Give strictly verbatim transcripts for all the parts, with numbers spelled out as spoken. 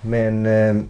Men eh,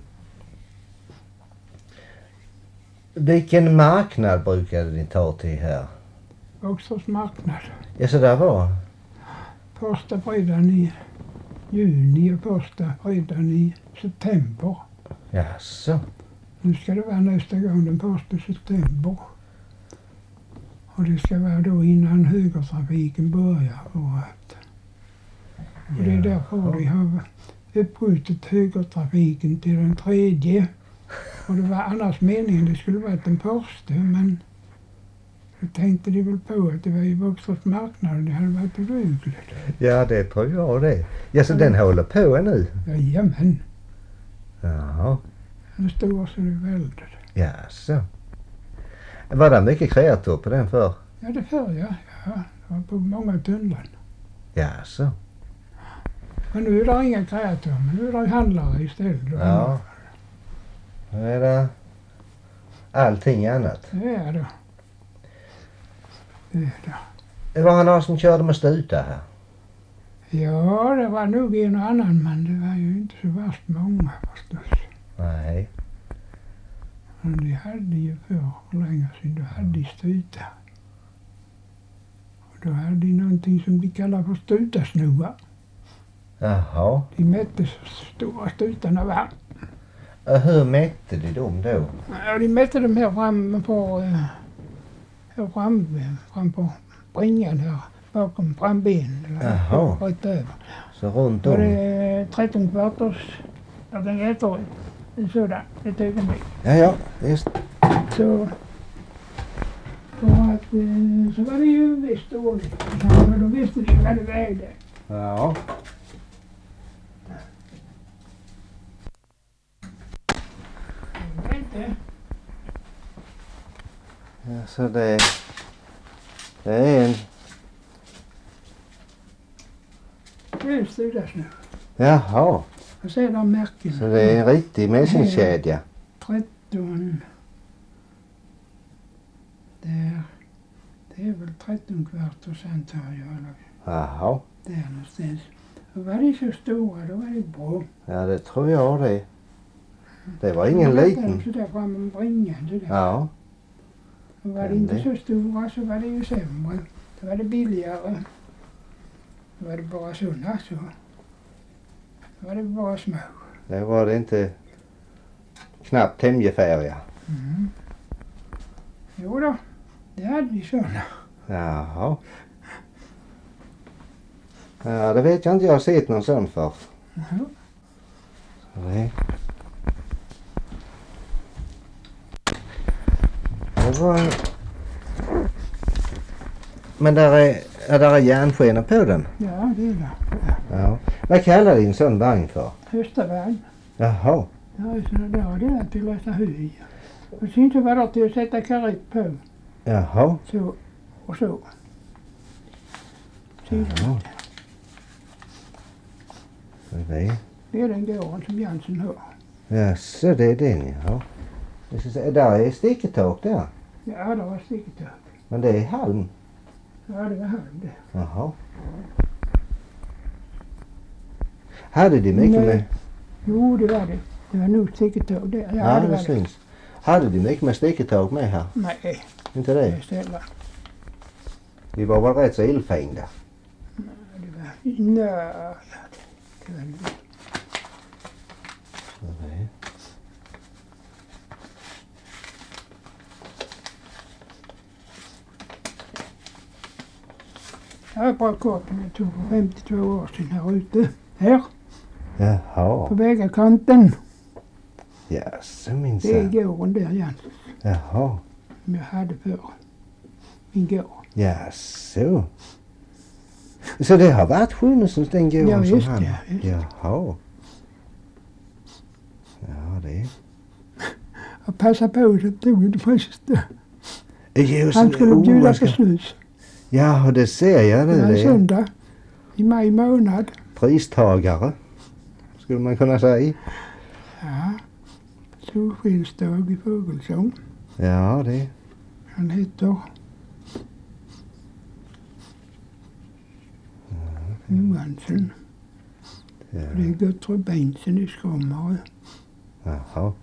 vilken marknad brukade ni ta till här? Våxtorps marknad. Ja, så där var. Första fredagen i juni och första fredagen i september. Jaså. Nu ska det vara nästa gång den första september. Och det ska vara då innan högertrafiken börjar. Och, att, och det är därför vi har uppskjutit högertrafiken till den tredje. Och det var annars meningen det skulle vara den första, men då tänkte de väl på att det var i Våxtorps marknad och det hade varit obrukligt. Ja, det tror jag det. Ja, så ja. Den håller på nu? Jajamän. Jaha. Den står så det väldigt. Jaså. Var det mycket kreatur på den för? Ja, det för jag. Ja, det var på många tunnlar. Jaså. Men nu är det inga kreatur, men nu är det handlare istället. Ja. Nu är det allting annat. Det är det. Det är det. Det var någon som körde med stuta här? Ja, det var nog en och annan, men det var ju inte så värst många förstås. Nej. Men de hade ju för länge sedan, då hade de stuta. Och då hade de någonting som de kallar för stutasnovar. Jaha. De mätte så stora stutarna var. Och hur mätte de dem då? Ja, de mätte dem här fram på, här fram, fram på bringan här, bakom frambenen. Jaha. Rätt över. Så runt om? Och det är tretton kvarters, ja den heter sådan, ett ögonblick. Ja, ja, just. Så, så att, så var det ju visst dåligt. Men då visste de vad det vägde. Ja. Ja, så det, det är en... Det är en studasnö. Jaha. Och så är det märken. Så det är en riktig mässingskedja. tretton. Det är, det är väl tretton kvarters antar jag. Jaha. Där någonstans. Och var de så stora, då var det bra. Ja, det tror jag det. Det var ingen liten. Så där fram med bringan. Det där. Ja. Och var det inte så stora så var det ju sämre. Då var det billigare. Då var det bara sådana så. Då var det bara små. Det var det inte knappt tämjefärga. Mm. Jo då, det hade vi sådana. Jaha. Ja, det vet jag inte jag har sett någon sån för. Mm. Nej. Det var en... Men där är, ja, där är järnskenor på den? Ja, det är det. Ja. Vad kallar du en sån vagn för? Höstavagn. Jaha. Ja, så det är det till att läsa höj. Och sen så var det till att sätta karett på. Jaha. Så och så. Jaha. Det är det är den gården som Jansen har. Ja, så det är den, ja. Det ska säga, där är sticketak där. Ja, det var sticketak. Men det är halm. Ja, det var halm det. Jaha. Hade de mycket Nej. med... Jo, det var det. Det var nog sticketak där. Ja, Ja, det det var det. syns. Hade de mycket med sticketak med här? Nej, Inte det det? är sällan. De var väl rätt så illfängda. Nej, det var... Nej, ja, det var det. Nej. Jag har bara kort som jag tog för femtiotvå år sedan här ute. Här, Jaha. på vägarkanten. Ja, så Det är minsann. gården där, Jansen. Jaha. Som jag hade för min gård. Ja, så. Så det har varit Sjunnesons den gården Ja, som visst, han... ja, visst. Jaha. Ja, det... Jag passade på så tog inte precis det. Just, Han skulle oh, bjuda jag ska- på snus. Ja, det ser jag Det det. var en det. söndag i maj månad. Pristagare, skulle man kunna säga. Ja, solskensdag i fågelsång. Ja, det... Han heter Johansson. Ja. Det är Guttrud Bengtsson i Skommarö. Jaha.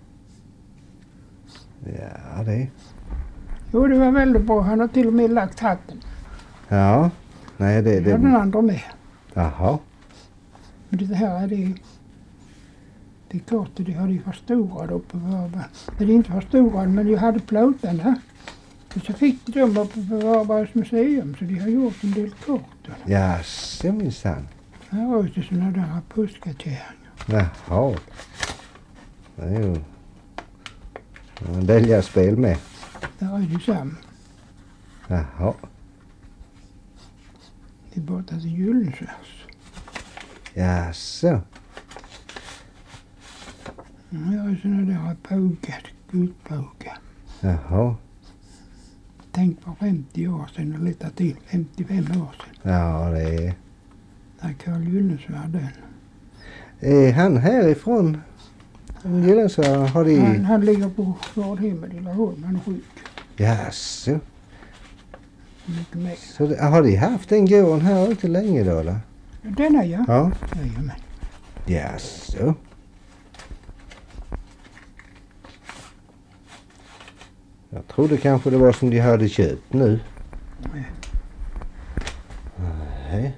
Ja, det. Jo, det var väldigt bra. Han har till och med lagt hatten. Ja. Nej, det... Det var den andra med. Jaha. Men det här är det... Det kortet, det hade ju förstorat uppe på Varberg. Det är inte förstorat, men de hade plåtarna. Och så fick de dem uppe på Varbergs museum, så de har gjort en del kort. Ja, så minsann. Här var det sådana där påskateringar. Jaha. Det är ju en del spel med. Där är det samma. Jaha. Det är borta till Gyllensvärs. Jaså. Här är sådana där pågar, gudpågar. Jaha. Tänk på femtio år sedan och lite till, femtiofem år sedan. Ja, det är... Där Carl Gyllensvärd den. Är han härifrån? Gyllensvärd har de... Han, han ligger på vårdhemmet i Laholm, han är sjuk. Jaså. Mycket mer. Så det, har de haft den gården här ute länge då, eller? Denna ja. Ja. Jajamän. Jaså. Jag trodde kanske det var som de hade köpt nu. Nej. Nej.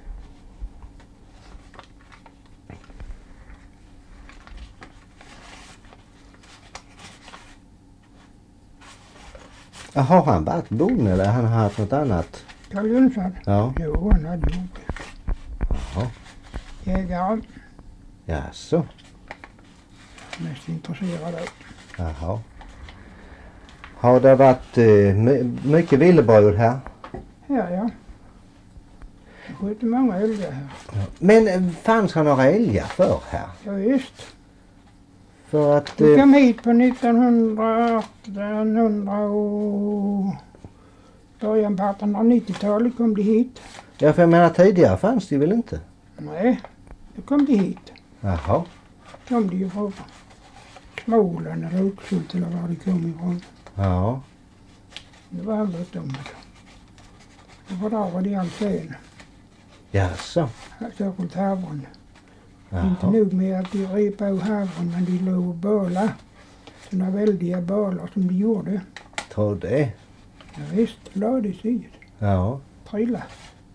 Har han varit bonde eller han har haft något annat? Carl Gyllensvärd? Ja. Jo, han hade gjort det. Jaha. Jägare. Jaså. Mest intresserad av. Jaha. Har det varit eh, my- mycket villebröd här? Här ja. Det sköt många älgar här. Men eh, fanns det några älgar för här? Ja, visst. För att... Vi Eh, kom hit på nittonhundraartonhundra och början på artonhundranittiotalet kom de hit. ja, för jag menar tidigare fanns det väl inte? Nej, då kom de hit. Jaha. Kom de ju från Småland eller Oxhult eller var de kom ifrån. Ja. Det var aldrig de det. Det var där var de alls en. Jaså. Särskilt havren. Inte Jaha. nog med att de repade havren, men de låg och båla. Sådana väldiga bålar som de gjorde. Tror det. Ja, visst, lade sig. Ja. Trilla.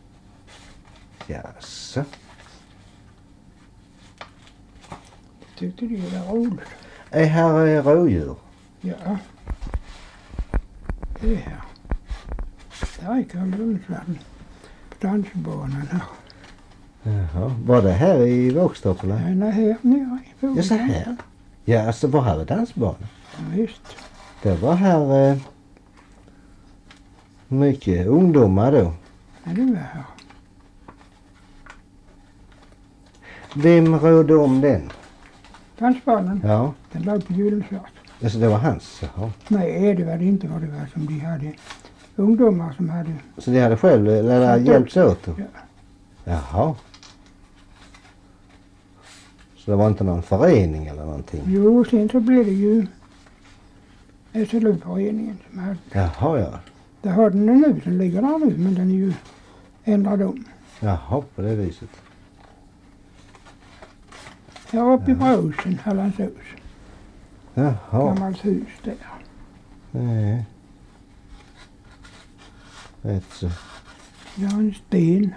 Jaså. Tyckte de var roligt. Är här eh, rådjur? Ja. Det är här. Där är Carl Gyllensvärd. På dansbanan här. Jaha. Var det här i Våxtorp eller? Den är här nere i Ja, så här. Ja, alltså var här vid dansbanan? Ja, visst. Det var här eh, mycket ungdomar då. Ja, det var här. Vem rådde om den? Dansbanan, Ja. den låg på Gyllensvärd. Alltså det var hans? Jaha. Nej, det var det inte vad det var som de hade. Ungdomar som hade... Så de hade själv eller Satt hjälpts upp. åt då? Ja. Jaha. Så det var inte någon förening eller någonting? Jo, sen så blev det ju S L U-föreningen som hade... Jaha, ja. Där har den nu, den ligger där nu, men den är ju ändrad om. Jaha, på det viset. Här uppe i Bråsen, Hallandshus. Jaha. Gammalt hus där. Nej. Rätt så. Jag har en sten.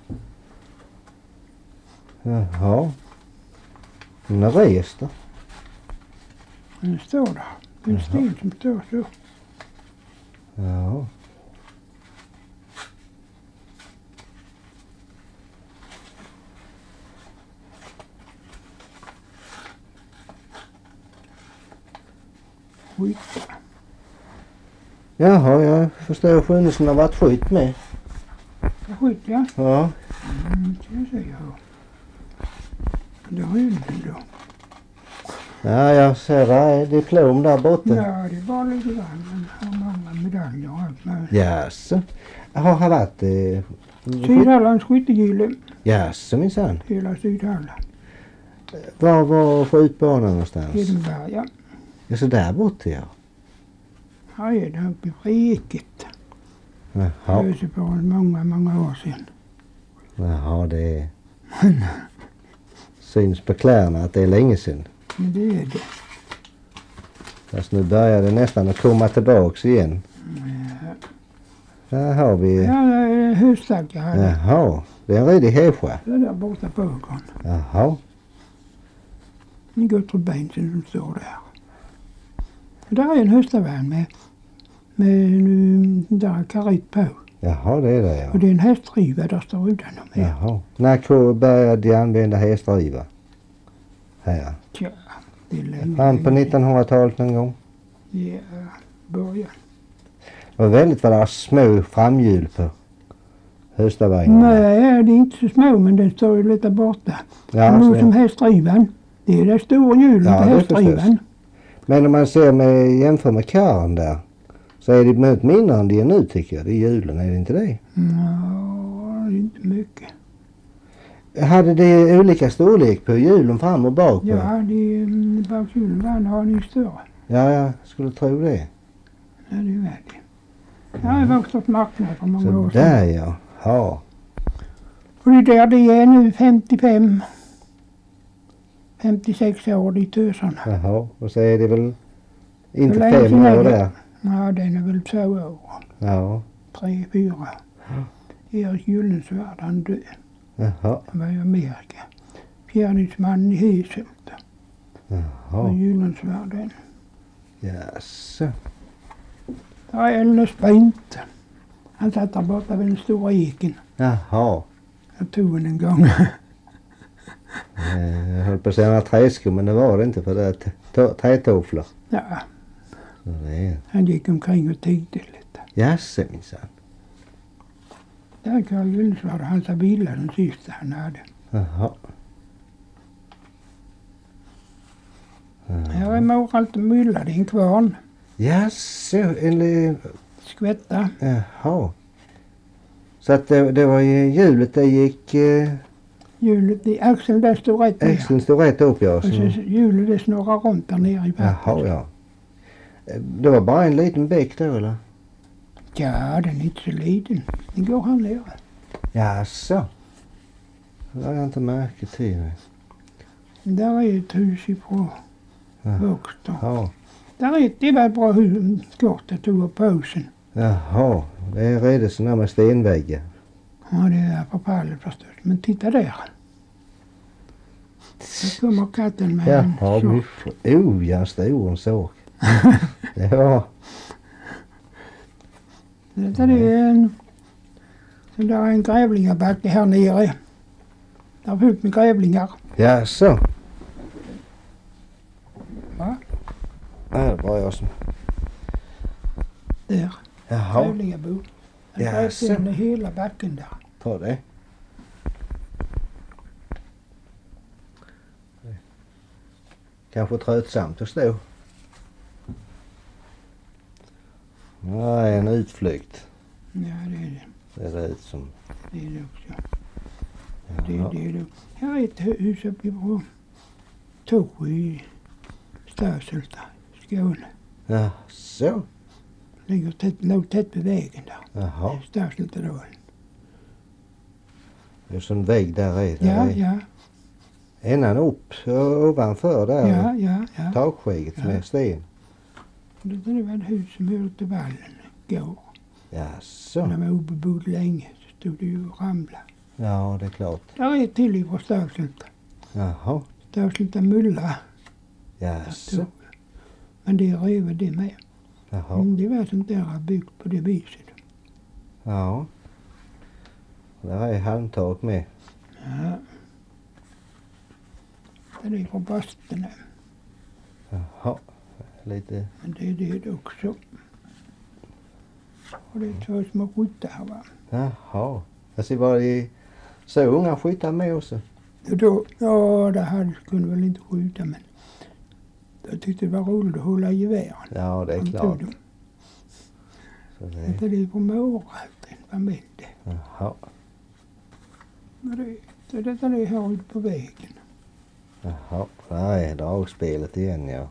Jaha. Den är rest då? Den står där. En Jaha. sten som står så. Ja. Skit. Jaha, jag förstår skönelsen har varit skit med. Skit ja. Ja. Mm, ska jag säga. Det har ju inte då. Ja, jag ser där är diplom där borta. Ja, det är bara lite grann. Men har många medaljer och allt möjligt. Jaså. Har han varit... Eh, Sydhallands skyttegille. Jaså minsann. Hela Sydhalland. Var var skjutbanan någonstans? Hedenberga. Ja, så där borta ja. Här är det uppe i Freket. Jaha. Det är på många, många år sedan. Jaha, det är... Så syns på kläderna att det är länge sedan. Men det är det. Fast nu börjar det nästan att komma tillbaks igen. Ja. Där har vi... Ja, det är höstlack jag hade. Jaha, det är en redig häscha. Det är där borta på ögon. Jaha. Det är Gertrud Bengtsson som står där. Där är en höstavärn med, med en där karit på. Jaha, det är det ja. Och det är en hästriva där står utanför. Jaha. När började de använda hästriva? Här. Tja, det är länge. Fram på nittonhundratalet någon gång. Ja, början. Det var väldigt vad det var små framhjul på höstavagnen. Nej, det är inte så små men den står ju lite borta. Ja, Nog så- som hästrivan. Det är det stora hjulet Ja, på det hästrivan. Men om man ser med, jämför med karren där, så är det något mindre än det är nu tycker jag. Det är hjulen, är det inte det? Ja, det är inte mycket. Hade det olika storlek på hjulen fram och bak? på? Ja, det är bakhjulen var en aning större. Ja, jag skulle tro det. Ja, det är det. Jag har vuxit upp marknad för många Så år sedan. där ja. Ja. Och det där det är nu femtiofem, femtiosex år de tösarna. Jaha. Och så är det väl inte Hur länge fem sedan är år det? där. Ja, den är väl två år. Ja. Tre, fyra. Erik Gyllensvärd han död. Jaha. Han var i Amerika. Fjärdingsman i Häshult. Och Jaha. Gyllensvärd den. Jaså. Där är Elles Brint. Han satt där borta vid den stora eken. Jaha. Jag tog den en gång. Eh, Jag höll på att säga några träskor men det var det inte för det är t- t- trätofflor. Ja, Så det är... han gick omkring och tiggde lite. Jaså minsann. Där är Carl Gyllensvärd och hans villa den sista han hade. Jaha. Här är Moralt och Mylla, det är en kvarn. Jaså, eller... Skvätta. Jaha. Så att det, det var ju hjulet det gick... Eh, Hjulet, i axeln där står rätt ner. axeln stod rätt upp ja. Och så Så, hjulet det snurrar runt där nere i vattnet. jaha ja. Eh, Det var bara en liten bäck då eller? Ja, den är inte så liten. Den går här nere. Jaså. Det har jag inte märkt till. nej. Där är ett hus ifrån Ja. Vuxtor. Ja. Där är ett, det var ett bra hus, kort jag tog upp pausen. Jaha. Det är redan sådana med stenväggar. Ja, det är förfallet förstås. Men titta där. Där kommer katten med en Jaha, så. mycket. Oh, ja, stor en såg. Ja. Detta är en, så där är en grävlingabacke här nere. Där är fullt med grävlingar. Jaså. Va? Ja, det är bara jag som... Där. Jaha. Grävlingabo. Han Jaså. grävde in i hela backen där. Ta det. Kanske tröttsamt att stå. Ja, en utflykt. Ja, det är det. Det ser ut som... Det är det också. Jaha. Det, det är det. Här är ett hus uppe på Torre i Stöshulta, Skåne. Jaså. Ligger tätt, låg tätt vid vägen där. Jaha. Stöshultadalen. Det är som en vägg där i. Där Ja, är ja, ändan upp och ovanför där. ja, ja, ja. Takskiget Ja. med sten. Det var ett hus som hörde till vallen igår. Jaså. När man var obebodd länge så stod det ju och ramlade. Ja, det är klart. Där är ett till ifrån Stöshulta. Jaha. Stöshulta Mulla. Där Jaså. stod det. Men det rev det med. Jaha. Mm, det var sånt där byggt på det viset. Ja. Där är halmtak med. Ja. Det är från Bastene. Jaha. Lite... Men det är det också. Och det är två små skyttar här va. Jaha. Jag ser bara i så unga skyttar med också. Och då, ja det hade, kunde väl inte skjuta men jag tyckte det var roligt att hålla gevären. Ja, det är De klart. tog dem. Så det... Det är från Moralt, en familj det. Jaha. Men det, det, detta är här ute på vägen. Jaha. Där är dragspelet igen ja.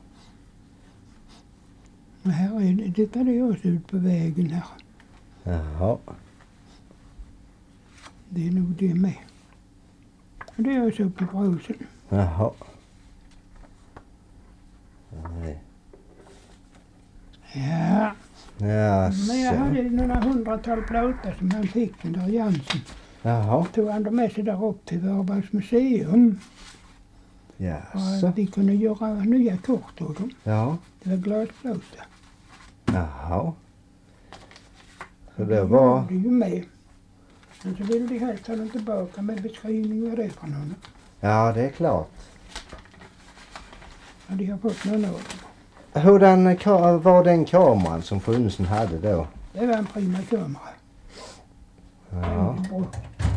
Och här är det, detta är också ute på vägen här. Jaha. Det är nog det med. Det är så uppe i brusen. Jaha. Nej. Ja. Ja, Men jag så. hade några hundratal plåtar som han fick, den där Jansen. Jaha. Tog han dem med sig där upp till Varbergs museum. Ja, Och så. att de kunde göra nya kort av dem. Ja. Det var glasplåtar. Jaha. Så Och det då var... det ju med. Men så ville de helst ha dem tillbaka med beskrivning vad det är för någon. Ja, det är klart. Och de har fått någon av dem. Hurdan ka- var den kameran som Sjunsen hade då? Det var en prima kamera. Ja. Det var bra.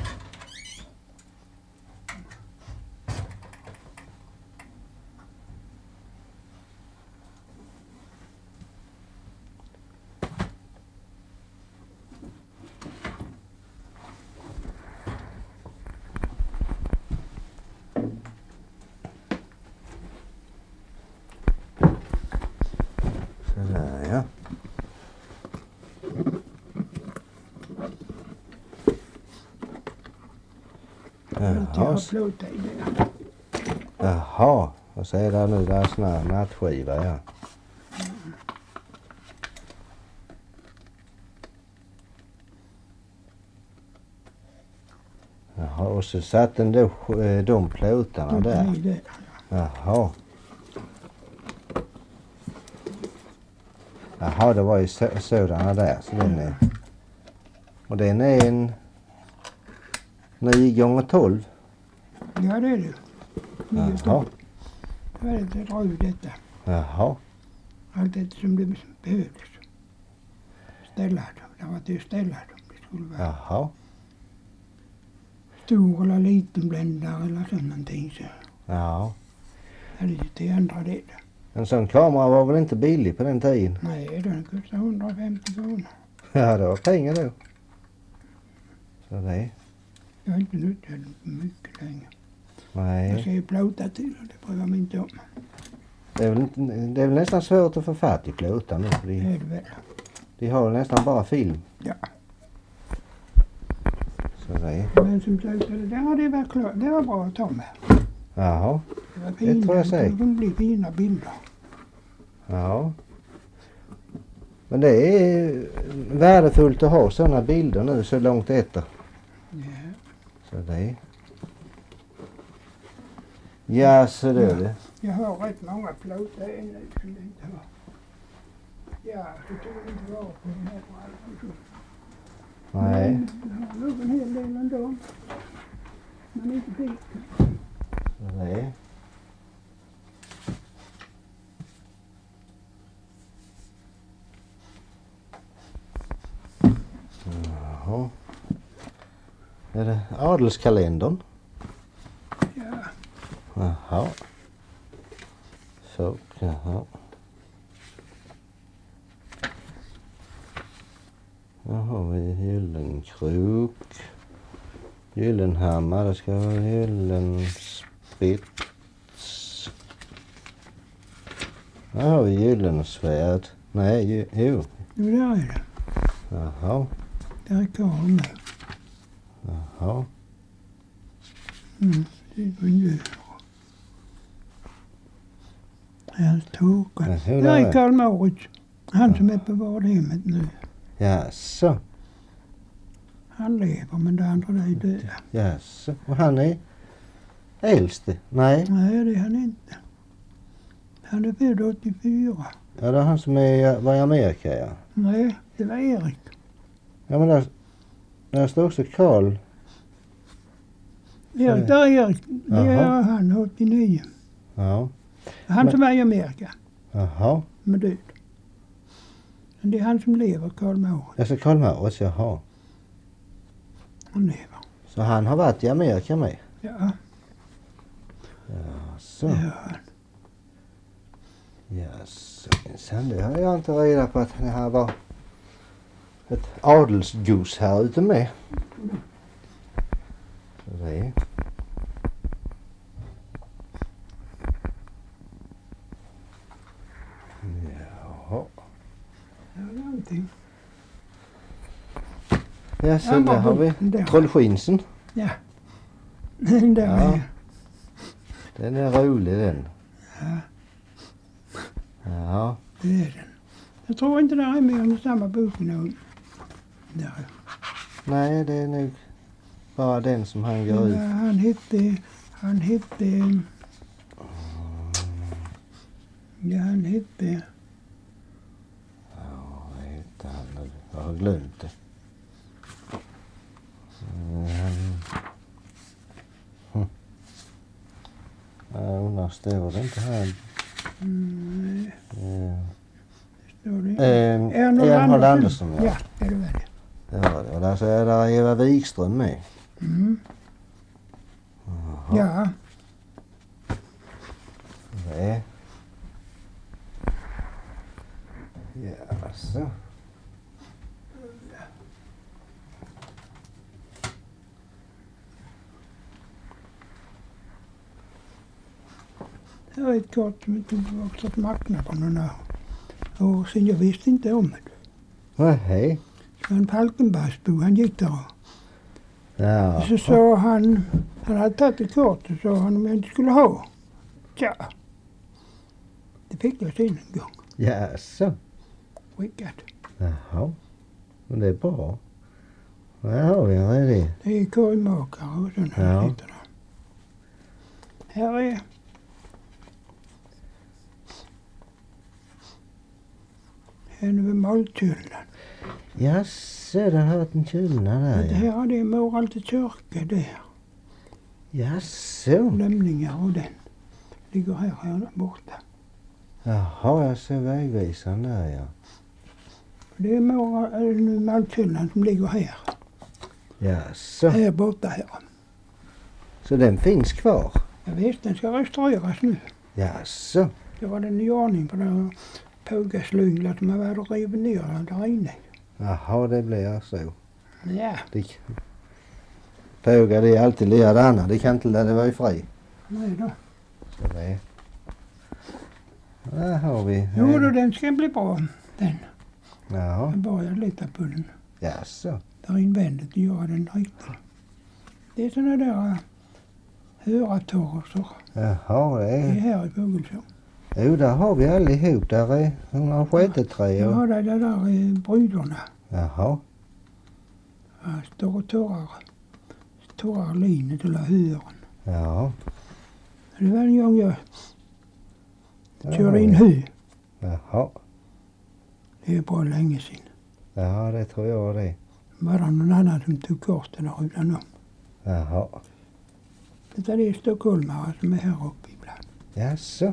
Sådär, ja. Alltid Jaha. har plåtar i det. Jaha. Och så är det nu där sån här nattskiva, ja. Jaha, och så satt den då eh, de plåtarna där. I det. Jaha. Jaha, det var ju så, sådana där. Så den är, och den är en nio gånger tolv. Ja, det är det. Jaha. Det var lite dra ut detta. Jaha. Allt eftersom det behövdes. Ställa dem. Det var till att ställa dem. Det skulle vara Jaha. stor eller liten bländare eller sånt någonting. Så Ja. hade det till andra det. En sån kamera var väl inte billig på den tiden? Nej, den kostade hundrafemtio kronor. Ja, det var pengar då. Så det. Jag har inte nyttjat den på mycket länge. Jag Nej. ska ju plåta till och det bryr jag mig inte om. Det är väl, inte, det är väl nästan svårt att få fatt i plåtar nu. För Det de, är det väl. de har väl nästan bara film. Ja. Så det. Men som sagt, det där det var, klart, det var bra att ta med. Jaha. Det var Det fina, tror jag det säkert. kunde bli fina bilder. Ja. Men det är värdefullt att ha sådana bilder nu så långt efter. Ja. Så det. Ja, så det är det. Jag har rätt många plåtar ännu som det inte har. Ja, så tog det inte vara på den här brallan. Nej. Jag har nog en hel del ändå. Men inte dit. Så det. Jaha. Är det adelskalendern? Ja, Jaha. Så, jaha. Här har vi Gyllenkrok. Gyllenhammar, det ska vara Gyllenspets. Här har vi Gyllensvärd. Nej, ju- jo. jo där är det. Jaha, Där är Karl med. jaha. Mm, det var ju. Hans tårta. Men hur Där är är det? Karl Moritz. Han som är på vårdhemmet nu. Jaså, Han lever men det andra är döda. jaså. Och han är äldste? Nej, Nej, det är han inte. Han är född åttiofyra. ja, det är han som är, var i Amerika, ja. Nej, det var Erik. Ja, men där, där står också Karl. Erik, där är Erik. Det är Jaha. han, åttionio. Ja, Han Men- som är i Amerika. jaha. Med död. Men det är han som lever, Karl Moritz. Alltså Karl Moritz, jaha. Han lever. Så han har varit i Amerika med? Ja, Jaså, det gör han. jaså. Sen det har jag inte reda på att det här var ett adelsgos här ute med. Så det är. Jaha. Det var någonting. Ja, sen Andra där har vi boken där. Trollskinsen. Ja. Den där Ja. är. Den är rolig den. Ja, Ja. det är den. Jag tror inte det är mer än samma bok nu. Där. Nej, det är nog bara den som han går Men, ut. eh, han hette, han hette, ja han hette, Ja, vad heter han nu? Jag har glömt det. Mm. Hm. Jag undrar, står det inte här? mm, Eh, står det? Eh, Ernhold Ernhold Andersson. Andersson, ja. Ja, ja det var det. Det var det. Och där så är där Eva Wikström med. Mm. Jaha. Ja, Nej. Ja, så. det var ett kort som inte vuxit marknad på några år sedan. Jag visste inte om det. Nej. Det var en Falkenbergsbo, han gick där. Ja. Så sa han, han hade tagit ett kort och sa han om jag inte skulle ha. Tja. Det fick jag sen en gång. Ja, så. Skickat. Jaha. Men det är bra. Här har vi en redig. Det är korgmakare och sådana Ja. sitter där. Här är här är malkylnan. Jaså, där har varit en kylna där Det ja. här det är moral till kyrka där. Jaså. Lämningar och den. Ligger här, här där borta. Jaha, jag ser vägvisaren där ja. Det är moral, eller malkylnan som ligger här. Jaså. Här borta här. Så den finns kvar? Jag vet, den ska restaureras nu. Jaså. Det var den i ordning på den pågaslyngla som man hade rivit ner där inne. Jaha, det blir så. Ja, Det... Påga, det är alltid ledande. Det kan inte lära vara i fri. nej då. Så det... Där har vi. Jo då, den ska bli bra. Den. Ja. Jag börjar leta på den. Jaså. Där invändigt och göra den riktig. Det är sådana där höratorser. Jaha, det Det är är... här i Fågelså. Jo, där har vi allihop. Där är hundrasjuttiottre Jag och... har det där eh, bryderna. Jaha. Här står och torrar. Torrar linet eller hören. Ja. Det var en gång jag där har körde in vi. hö. Jaha. Det är bra länge sedan. Ja, det tror jag det. Var det någon annan som tog korten där utan om. Jaha. Det är stockholmare som är här uppe ibland. Jaså.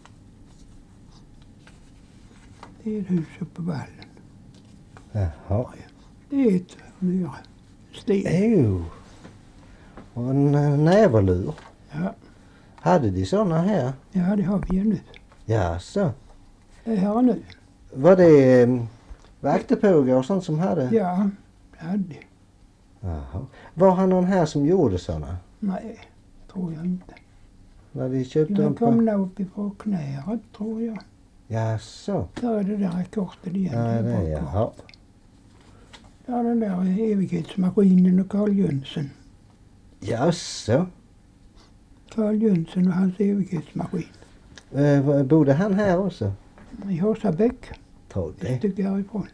Det är ett hus uppe på vallen. Jaha. Det är ett myra. Sten. Jo. Och en äh, näverlur. Ja. Hade de såna här? Ja, det har vi ju nu. Jaså. Det här är nu. Var det um, vaktepågar och sånt som hade? Ja, det hade det. Jaha. Var han någon här som gjorde såna? Nej, tror jag inte. När vi köpte De dem kom på... nog uppifrån Knäret, tror jag. Jaså. Där är det där kortet igen. Ja, det är bra jaha. kort. Där är den där evighetsmaskinen och Carl Jönsson. Jaså. Carl Jönsson och hans evighetsmaskin. Eh, bodde han här också? I Horsabäck, Tror ett det. stycke härifrån.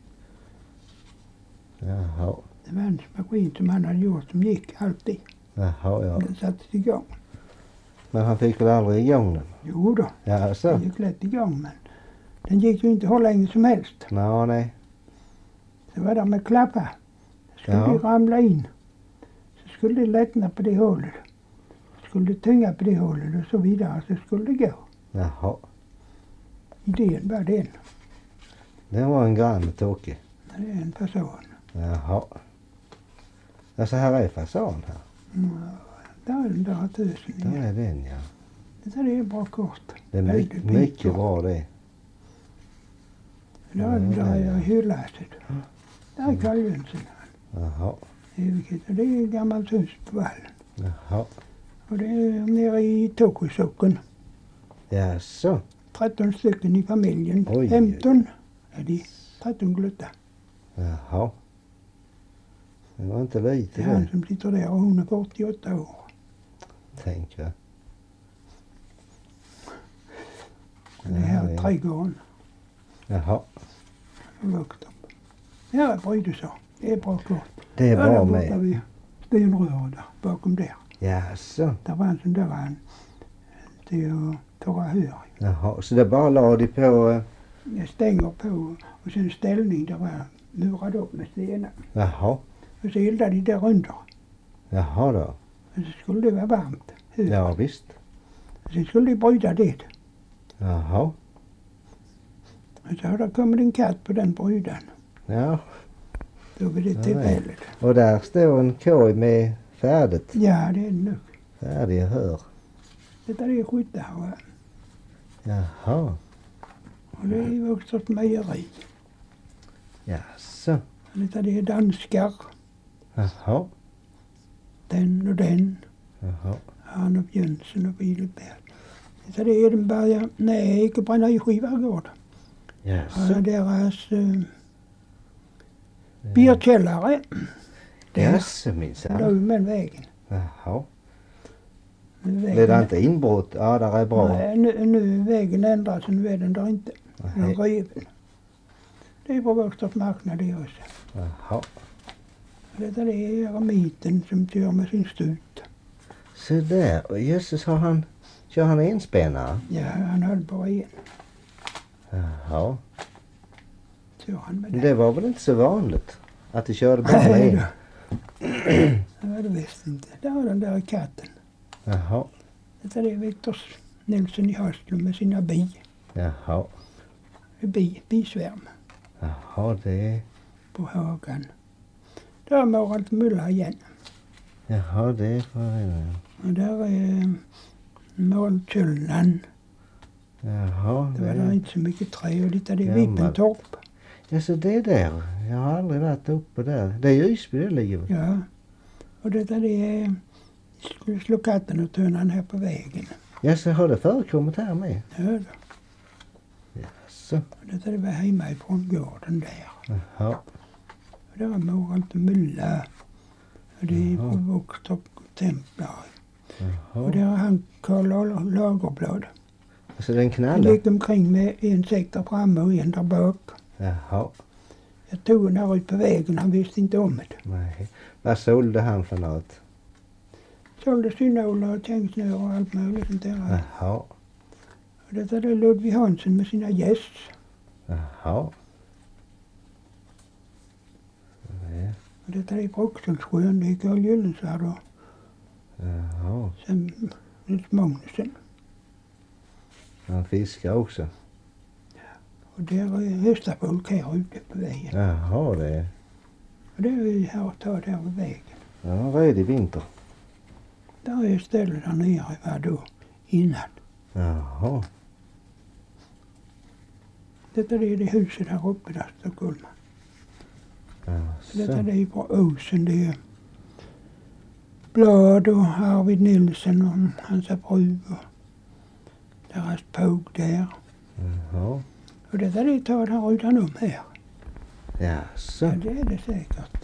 Jaha. Det var hans maskin som han hade gjort som gick alltid. Jaha, ja. Den sattes igång. Men han fick väl aldrig igång den? Jo då, Jaså. den gick lätt igång men den gick ju inte hur länge som helst. Nå, nej. Det var där med klappa. Skulle Ja. det ramla in så skulle det lättna på det hålet. Skulle det tynga på det hålet och så vidare så skulle det gå. Jaha. Idén var den. Det var en grann tokig. Det är en person. Jaha. Alltså här är fasan här. Mm, där är den där tusen Där igen. är den ja. Det där är bra kort. Det är Nej, mycket, det är mycket bra. bra det. Där är den där i hylläset. Där är Carl Jönsson. Jaha. Evighet. Och det är ett gammalt hus på vallen. Jaha. Och det är nere i Tåkosocken. Jaså. tretton stycken i familjen. Oj, oj. femton är de. tretton glutta. Jaha. Det var inte lite Det är han det. som sitter där och hon är fyrtioåtta år. tänker jag. Det här är Ja, trädgården. Jaha, Högt upp. Här är Brydeså. Det är bra klart. det är Ja, där bra borta med. vid stenröret där, bakom där. Jaså, Där var en sån där en till att torra hör. jaha. Så det bara la de på... eh, Jag stänger på och sen ställning där var murad upp med stenar. Jaha, Och så eldade de där under. jaha då. Och så skulle det vara varmt. Hör. Ja visst. Och sen skulle de bryta det. Jaha, Och så har det kommit en katt på den brydan. ja. Då vid det Ja, tillfället. Och där står en korg med färdigt. Ja, det är det nog. Färdiga hör. Detta är skyttar. va? Jaha, Och det är också ett mejeri. jaså. Detta det är danskar. Jaha, Den och den. jaha. Arnold Jönsson och Bileberg. Detta det är Edenberga. Nej, inte på Energivargård. Jaså. Ja, deras uh, bierkällare. Jaså Nu minsann. med vägen. Jaha. Nu Blir vägen. det inte inbrott? Ja, där är bra. Nej, nu, nu är vägen ändrad så nu är den där inte. Den Nej. är riven. Det är på Vågstads marknad det också. Jaha. Detta det är eremiten som kör med sin stut. Så där. Och jösses, har han... Kör han enspännare? Ja, han höll på en. Jaha. Så han med det. Det var väl inte så vanligt att de körde bara med Nej en? då. Det var det visst inte. Där var den där katten. Jaha. Detta det är Viktor Nilsson i Höstlund med sina bi. Jaha. bi bisvärm Jaha, det... på hagen. Där är Moralt Müller igen. Jaha, det var det. Och där är Målköllan. Jaha, Det var där inte så mycket trä och lite det är Gammalt. Vippentorp. Ja, så det är där. Jag har aldrig varit uppe där. Det är ju Ysby det ligger väl? Ja. Och detta det är skulle slå katten och tunnan här på vägen. Ja, så har det förekommit här med? Ja då. Så. Och detta det var hemma ifrån gården där. Jaha. Och där var Moralt Müller. Och det är på Jaha. Vågtorp Templar. Och Jaha. där har han Karl Lagerblad. Så den Han knallar? gick omkring med en säck där framme och en där bak. Jaha. Jag tog den här ut på vägen, han visste inte om det. Nej. Vad sålde han för något? Sålde synålar och tängsnöre och allt möjligt sånt där. Jaha. Och detta är Ludvig Hansson med sina gäss. Jaha. Nej. Och detta är Brockstolsjön, det är Carl Gyllensvärd och Jaha. sen Nils Magnusson. Han fiskar också? Och där är hästafolk här ute på vägen. Jaha, det är... Och det är här och tar där på vägen. Ja, redig vinter. Där är stället där nere var då innan. Jaha. Detta är det huset här uppe där Stockholm. Detta Jaså. det är på Åsen, det är Blad och Arvid Nilsson och hans fru och deras påg där. Jaha. Och detta det tar han utan om här. Jaså. Ja, det är det säkert.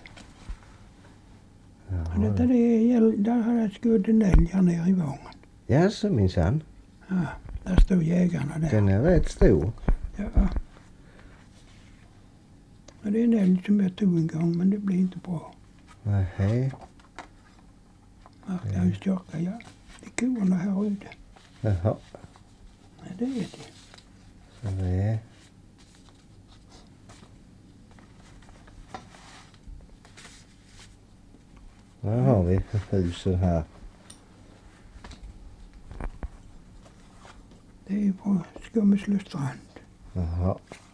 Och detta Jaha. det är, där har jag skurit en älg här nere i Vången. Jaså minsann. Ja, där står jägarna där. Den är rätt stor. Ja. Och det är en älg som jag tog en gång men det blev inte bra. Nej. Marknadens tjocka, ja. Det är korna här ute. Jaha. Ja, det är det. Så det är... Där har vi huset här. Det är på Skummeslövstrand. Jaha.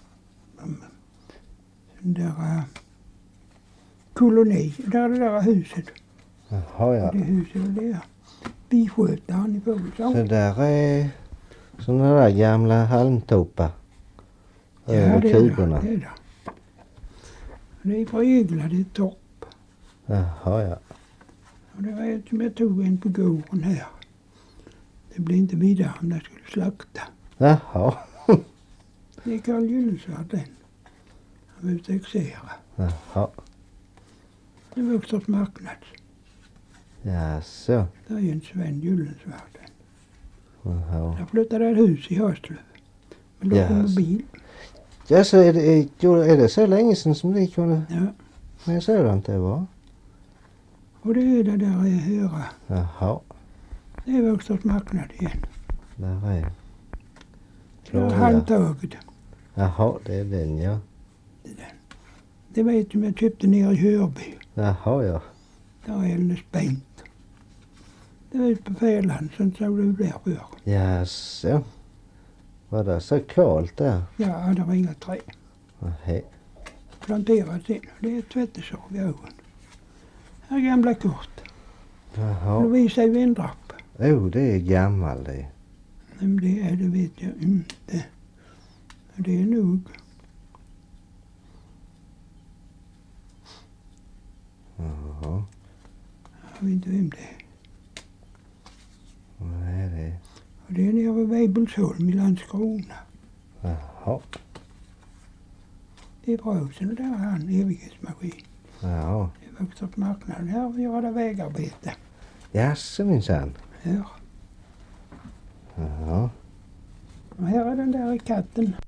Den där uh, koloni, där är det där huset. Jaha, ja. Och det huset och det är biskötaren i Fågelsång. Så där är sådana där gamla halmtoppar över det är det, kuberna. det är det. Och det är på Eglade torp. Jaha, ja. Och det var ett som jag tog en på gården här. Det blev inte vidare om jag skulle slakta. Jaha. Det är Carl Gyllensvärd den. Han var ute och exera. Jaha. Det var Vågstads marknad. Jaså. Det är ju en Sven Gyllensvärd. Jaha. Jag flyttade ett hus i Höstlöv. Men då kom Yes. bil. Ja, så är det, är det så länge sedan som ni kunde Ja. med sådant det var? Och det är det där jag hör. Jaha. Det är Vågstads marknad igen. Där är Det är Klara. handtaget. Jaha, det är den ja. Det vet du, jag köpte nere i Hörby. Jaha ja. Där är Elnes Bengt. Det var ute på Fälan, sen såg du där för. Jaså. Var det så kallt där? Ja, det var inga träd. Nej. Planterat in. Det är tvättesorg vid ån. Här är gamla kort. Jaha. Lovisa i Vindrapp. Oh, det är gammal det. Men det är det vet jag inte. Det är nog. Jaha. Jag vet inte vem det är. Nej det. Och det är nere vid Weibullsholm i Landskrona. Jaha. Det är Brösen och där är han, evighetsmaskin. Ja. Det är Vågstads marknad. Här vi gör det vägarbete. Jaså minsann. Här. Jaha. Och här är den där katten.